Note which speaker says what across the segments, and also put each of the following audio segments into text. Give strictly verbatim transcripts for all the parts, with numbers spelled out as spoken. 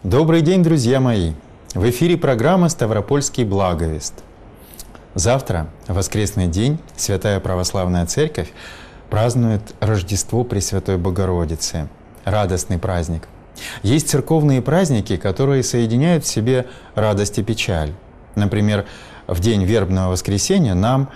Speaker 1: Добрый день, друзья мои! В эфире программа «Ставропольский благовест». Завтра, в воскресный день, Святая Православная Церковь празднует Рождество Пресвятой Богородицы. Радостный праздник. Есть церковные праздники, которые соединяют в себе радость и печаль. Например, в день Вербного воскресенья нам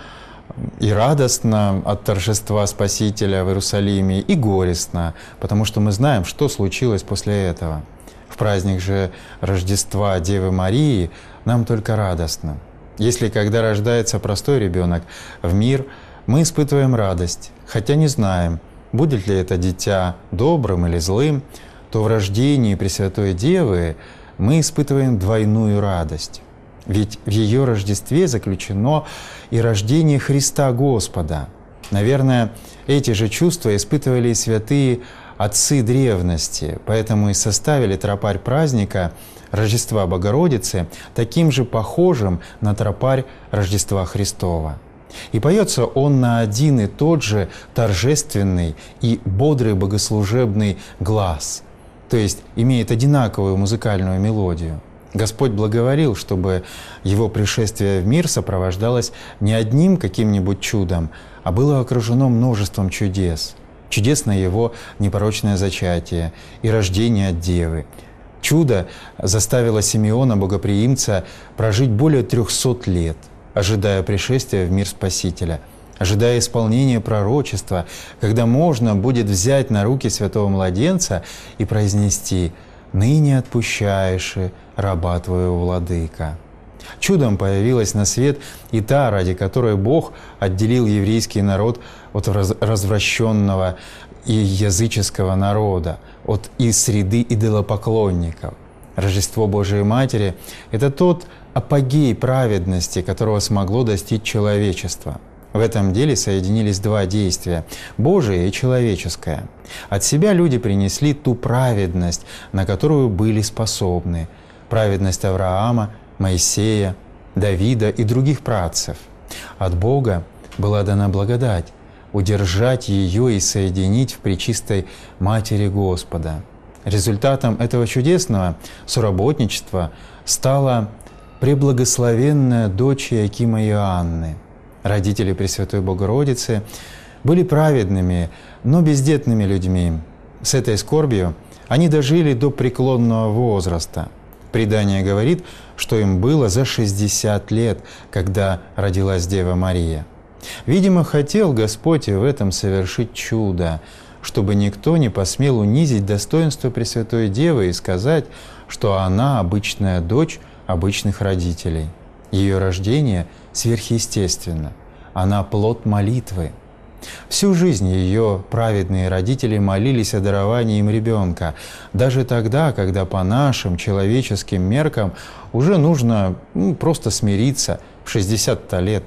Speaker 1: и радостно от торжества Спасителя в Иерусалиме, и горестно, потому что мы знаем, что случилось после этого. В праздник же Рождества Девы Марии нам только радостно. Если когда рождается простой ребенок в мир, мы испытываем радость, хотя не знаем, будет ли это дитя добрым или злым, то в рождении Пресвятой Девы мы испытываем двойную радость. Ведь в ее Рождестве заключено и рождение Христа Господа. Наверное, эти же чувства испытывали и святые отцы древности, поэтому и составили тропарь праздника Рождества Богородицы таким же похожим на тропарь Рождества Христова. И поется он на один и тот же торжественный и бодрый богослужебный глас, то есть имеет одинаковую музыкальную мелодию. Господь благоволил, чтобы Его пришествие в мир сопровождалось не одним каким-нибудь чудом, а было окружено множеством чудес. Чудесное Его непорочное зачатие и рождение от Девы. Чудо заставило Симеона, богоприимца, прожить более трехсот лет, ожидая пришествия в мир Спасителя, ожидая исполнения пророчества, когда можно будет взять на руки святого младенца и произнести «Ныне отпущаешь раба Твоего, Владыка». Чудом появилась на свет и та, ради которой Бог отделил еврейский народ от развращенного и языческого народа, от и среды идолопоклонников. Рождество Божией Матери – это тот апогей праведности, которого смогло достичь человечество. В этом деле соединились два действия – Божие и человеческое. От себя люди принесли ту праведность, на которую были способны – праведность Авраама, Моисея, Давида и других працев. От Бога была дана благодать – удержать ее и соединить в пречистой Матери Господа. Результатом этого чудесного соработничества стала преблагословенная дочь Иакима и Иоанны. Родители Пресвятой Богородицы были праведными, но бездетными людьми. С этой скорбью они дожили до преклонного возраста. Предание говорит, что им было за шестьдесят лет, когда родилась Дева Мария. Видимо, хотел Господь и в этом совершить чудо, чтобы никто не посмел унизить достоинство Пресвятой Девы и сказать, что она обычная дочь обычных родителей. Ее рождение сверхъестественно. Она плод молитвы. Всю жизнь ее праведные родители молились о даровании им ребенка, даже тогда, когда по нашим человеческим меркам уже нужно ну, просто смириться в шестьдесят лет.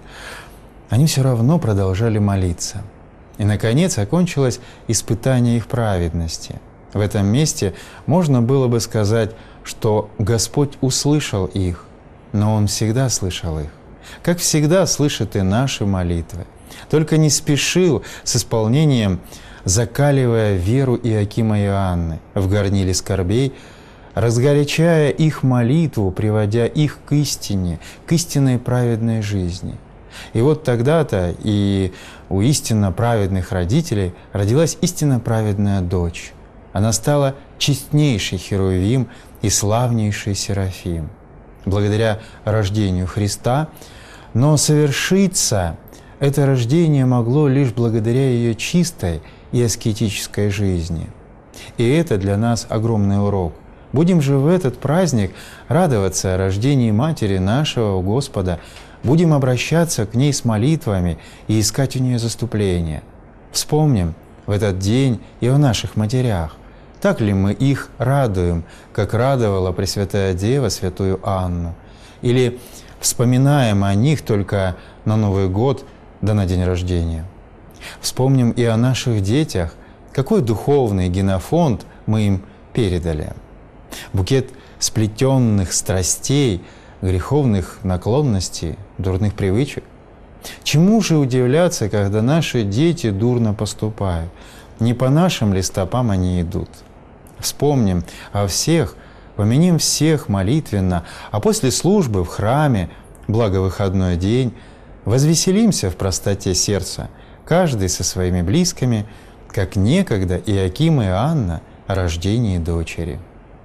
Speaker 1: Они все равно продолжали молиться. И, наконец, окончилось испытание их праведности. В этом месте можно было бы сказать, что Господь услышал их, но Он всегда слышал их. Как всегда слышит и наши молитвы. Только не спешил с исполнением, закаливая веру Иакима и Иоанны в горниле скорбей, разгорячая их молитву, приводя их к истине, к истинной праведной жизни. И вот тогда-то и у истинно праведных родителей родилась истинно праведная дочь. Она стала честнейшей Херувим и славнейшей Серафим. Благодаря рождению Христа, но совершиться это рождение могло лишь благодаря ее чистой и аскетической жизни. И это для нас огромный урок. Будем же в этот праздник радоваться о рождении Матери нашего Господа, будем обращаться к ней с молитвами и искать у нее заступления. Вспомним в этот день и о наших матерях. Так ли мы их радуем, как радовала Пресвятая Дева святую Анну? Или вспоминаем о них только на Новый год да на день рождения? Вспомним и о наших детях, какой духовный генофонд мы им передали. Букет сплетенных страстей, греховных наклонностей, дурных привычек. Чему же удивляться, когда наши дети дурно поступают? Не по нашим ли стопам они идут? Вспомним о всех, помянем всех молитвенно, а после службы в храме, благо выходной день, возвеселимся в простоте сердца, каждый со своими близкими, как некогда Иоаким и Анна о рождении дочери.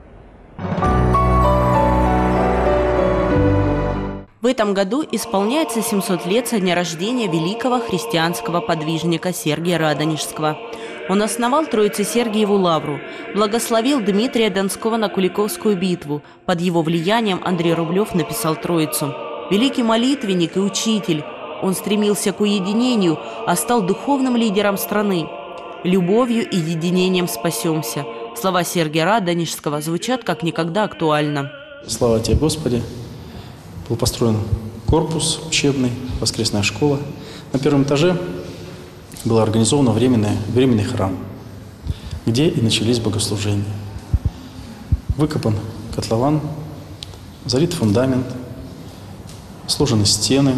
Speaker 2: В этом году исполняется семьсот лет со дня рождения великого христианского подвижника Сергия Радонежского. Он основал Троице-Сергиеву лавру, благословил Дмитрия Донского на Куликовскую битву. Под его влиянием Андрей Рублев написал Троицу. Великий молитвенник и учитель, он стремился к уединению, а стал духовным лидером страны. «Любовью и единением спасемся». Слова Сергия Радонежского звучат как никогда актуально.
Speaker 3: Слава Тебе, Господи! Был построен корпус учебный, воскресная школа. На первом этаже был организован временный, временный храм, где и начались богослужения. Выкопан котлован, залит фундамент, сложены стены,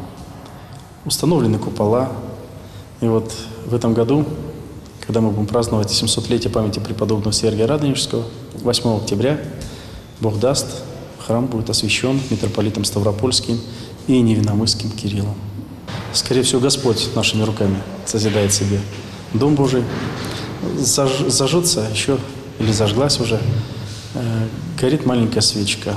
Speaker 3: установлены купола. И вот в этом году, когда мы будем праздновать семисотлетие памяти преподобного Сергия Радонежского, восьмого октября, Бог даст, храм будет освящен митрополитом Ставропольским и Невинномысским Кириллом. Скорее всего, Господь нашими руками созидает себе Дом Божий. Заж, зажжется еще, или зажглась уже, э, горит маленькая свечка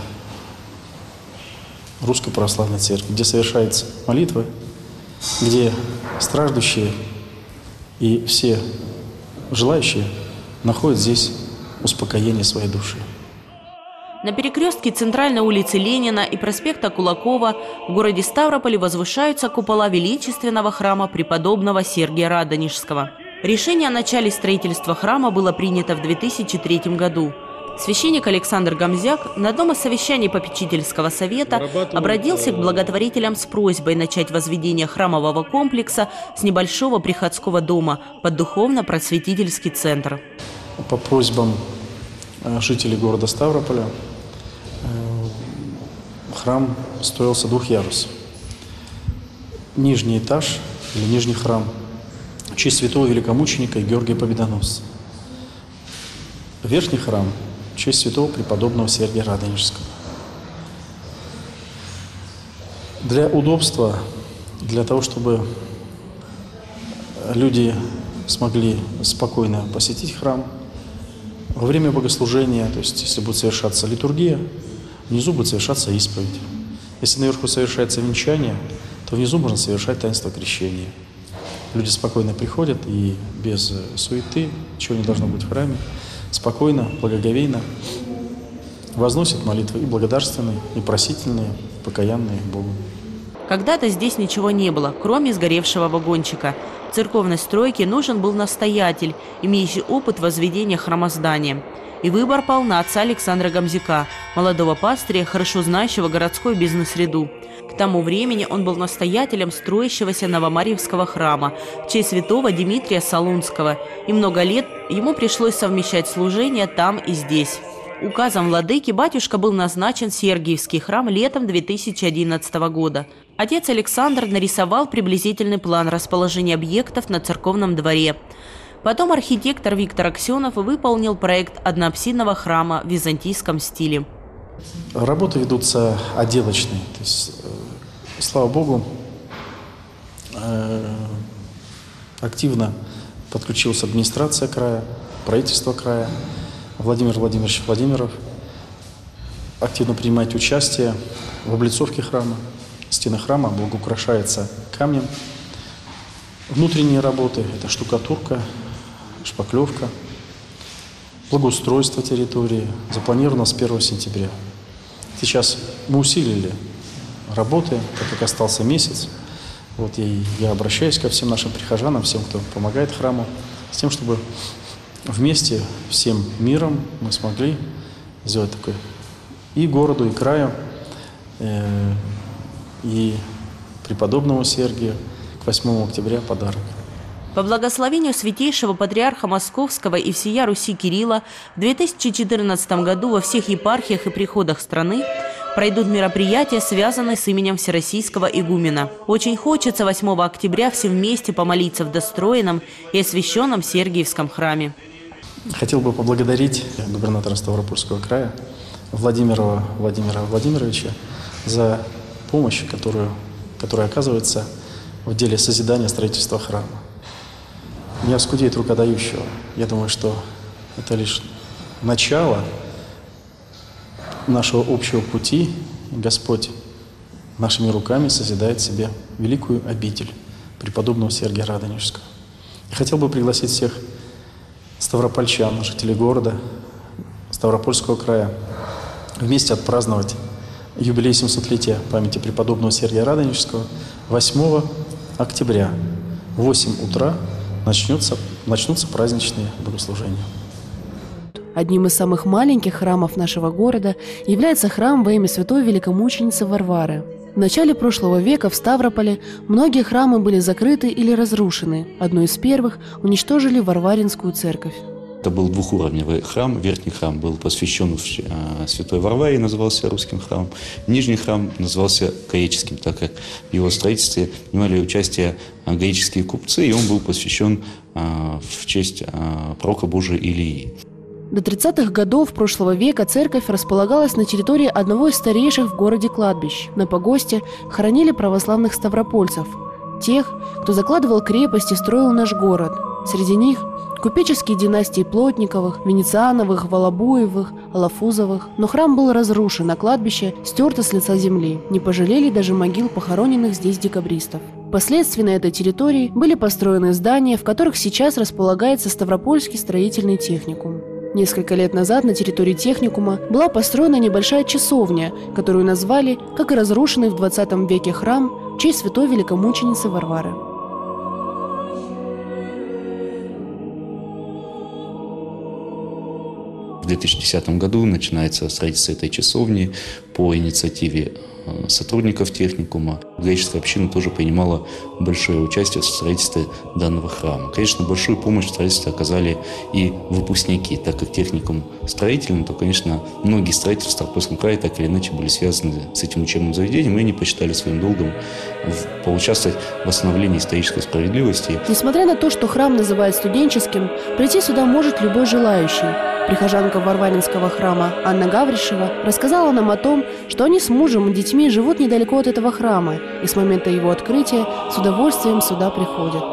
Speaker 3: Русской Православной Церкви, где совершается молитва, где страждущие и все желающие находят здесь успокоение своей души.
Speaker 2: На перекрестке центральной улицы Ленина и проспекта Кулакова в городе Ставрополе возвышаются купола величественного храма преподобного Сергия Радонежского. Решение о начале строительства храма было принято в две тысячи третьем году. Священник Александр Гомзяк на дома совещаний попечительского совета обратился к благотворителям с просьбой начать возведение храмового комплекса с небольшого приходского дома под духовно-просветительский центр.
Speaker 3: По просьбам жителей города Ставрополя храм строился двухъярус. Нижний этаж или нижний храм в честь святого великомученика Георгия Победоносца. Верхний храм в честь святого преподобного Сергия Радонежского. Для удобства, для того, чтобы люди смогли спокойно посетить храм, во время богослужения, то есть если будет совершаться литургия, внизу будет совершаться исповедь. Если наверху совершается венчание, то внизу можно совершать таинство крещения. Люди спокойно приходят и без суеты, чего не должно быть в храме, спокойно, благоговейно возносят молитвы и благодарственные, и просительные, покаянные Богу.
Speaker 2: Когда-то здесь ничего не было, кроме сгоревшего вагончика. В церковной стройке нужен был настоятель, имеющий опыт возведения храмоздания. И выбор пал на отца Александра Гомзяка, молодого пастыря, хорошо знающего городскую бизнес-среду. К тому времени он был настоятелем строящегося Новомарьевского храма в честь святого Дмитрия Солунского, и много лет ему пришлось совмещать служения там и здесь. Указом владыки батюшка был назначен в Сергиевский храм летом две тысячи одиннадцатого года. Отец Александр нарисовал приблизительный план расположения объектов на церковном дворе. Потом архитектор Виктор Аксенов выполнил проект одноапсидного храма в византийском стиле.
Speaker 3: Работы ведутся отделочные. То есть, слава Богу, активно подключилась администрация края, правительство края. Владимир Владимирович Владимиров активно принимает участие в облицовке храма. Стены храма благоукрашаются камнем. Внутренние работы – это штукатурка, шпаклевка, благоустройство территории запланировано с первого сентября. Сейчас мы усилили работы, так как остался месяц. Вот и я обращаюсь ко всем нашим прихожанам, всем, кто помогает храму, с тем, чтобы вместе, всем миром мы смогли сделать такое и городу, и краю, э, и преподобному Сергию к восьмому октября подарок.
Speaker 2: По благословению святейшего патриарха Московского и всея Руси Кирилла в две тысячи четырнадцатом году во всех епархиях и приходах страны пройдут мероприятия, связанные с именем Всероссийского игумена. Очень хочется восьмого октября все вместе помолиться в достроенном и освященном Сергиевском храме.
Speaker 3: Хотел бы поблагодарить губернатора Ставропольского края Владимира Владимира Владимировича за помощь, которую, которая оказывается в деле созидания строительства храма. Не оскудеет рука дающего. Я думаю, что это лишь начало нашего общего пути. Господь нашими руками созидает себе великую обитель преподобного Сергия Радонежского. Я хотел бы пригласить всех ставропольчан, жителей города, Ставропольского края, вместе отпраздновать юбилей семисотлетия памяти преподобного Сергия Радонежского восьмого октября в восемь утра начнется, начнутся праздничные богослужения.
Speaker 4: Одним из самых маленьких храмов нашего города является храм во имя святой великомученицы Варвары. В начале прошлого века в Ставрополе многие храмы были закрыты или разрушены. Одной из первых уничтожили Варваринскую церковь.
Speaker 5: Это был двухуровневый храм. Верхний храм был посвящен святой Варваре, назывался русским храмом. Нижний храм назывался греческим, так как в его строительстве принимали участие греческие купцы, и он был посвящен в честь пророка Божия Илии.
Speaker 4: До тридцатых годов прошлого века церковь располагалась на территории одного из старейших в городе кладбищ. На погосте хоронили православных ставропольцев, тех, кто закладывал крепость и строил наш город. Среди них купеческие династии Плотниковых, Венециановых, Волобуевых, Алафузовых. Но храм был разрушен, а кладбище стерто с лица земли. Не пожалели даже могил похороненных здесь декабристов. Впоследствии на этой территории были построены здания, в которых сейчас располагается Ставропольский строительный техникум. Несколько лет назад на территории техникума была построена небольшая часовня, которую назвали, как и разрушенный в двадцатом веке храм, в честь святой великомученицы Варвары.
Speaker 5: В две тысячи десятом году начинается строительство этой часовни по инициативе сотрудников техникума. Греческая община тоже принимала большое участие в строительстве данного храма. Конечно, большую помощь в строительстве оказали и выпускники, так как техникум строительный, то, конечно, многие строители в Ставропольском крае так или иначе были связаны с этим учебным заведением, и они посчитали своим долгом поучаствовать в восстановлении исторической справедливости.
Speaker 4: Несмотря на то, что храм называют студенческим, прийти сюда может любой желающий. Прихожанка Варваринского храма Анна Гавришева рассказала нам о том, что они с мужем и детьми живут недалеко от этого храма, и с момента его открытия с удовольствием сюда приходят.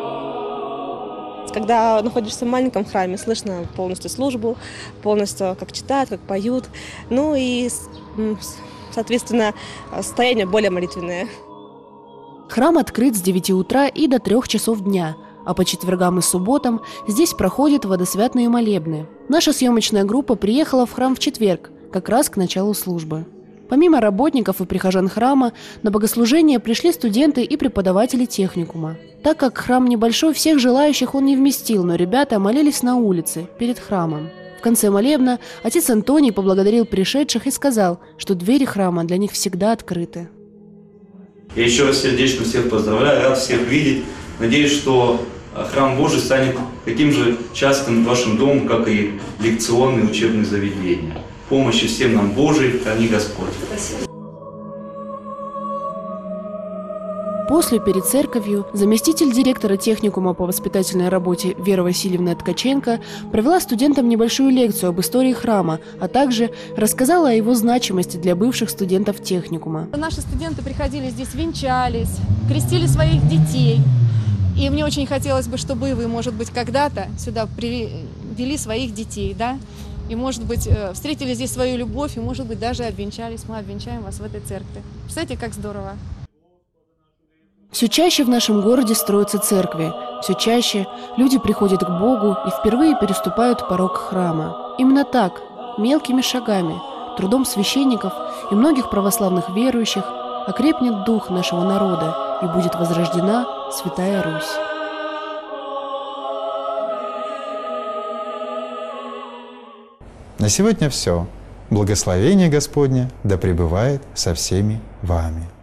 Speaker 6: Когда находишься в маленьком храме, слышно полностью службу, полностью как читают, как поют, ну и, соответственно, состояние более молитвенное.
Speaker 4: Храм открыт с девяти утра и до трех часов дня, а по четвергам и субботам здесь проходят водосвятные молебны. Наша съемочная группа приехала в храм в четверг, как раз к началу службы. Помимо работников и прихожан храма, на богослужение пришли студенты и преподаватели техникума. Так как храм небольшой, всех желающих он не вместил, но ребята молились на улице, перед храмом. В конце молебна отец Антоний поблагодарил пришедших и сказал, что двери храма для них всегда открыты.
Speaker 7: Я еще раз сердечно всех поздравляю, рад всех видеть. Надеюсь, что храм Божий станет таким же частым вашим домом, как и лекционные учебные заведения. Помощи всем нам Божией, храни Господь. Спасибо.
Speaker 4: После перед церковью заместитель директора техникума по воспитательной работе Вера Васильевна Ткаченко провела студентам небольшую лекцию об истории храма, а также рассказала о его значимости для бывших студентов техникума.
Speaker 8: Наши студенты приходили здесь, венчались, крестили своих детей. И мне очень хотелось бы, чтобы и вы, может быть, когда-то сюда привели своих детей, да? И, может быть, встретили здесь свою любовь, и, может быть, даже обвенчались. Мы обвенчаем вас в этой церкви. Представляете, как здорово.
Speaker 4: Все чаще в нашем городе строятся церкви. Все чаще люди приходят к Богу и впервые переступают порог храма. Именно так, мелкими шагами, трудом священников и многих православных верующих окрепнет дух нашего народа и будет возрождена Святая Русь.
Speaker 1: На сегодня все. Благословение Господне да пребывает со всеми вами.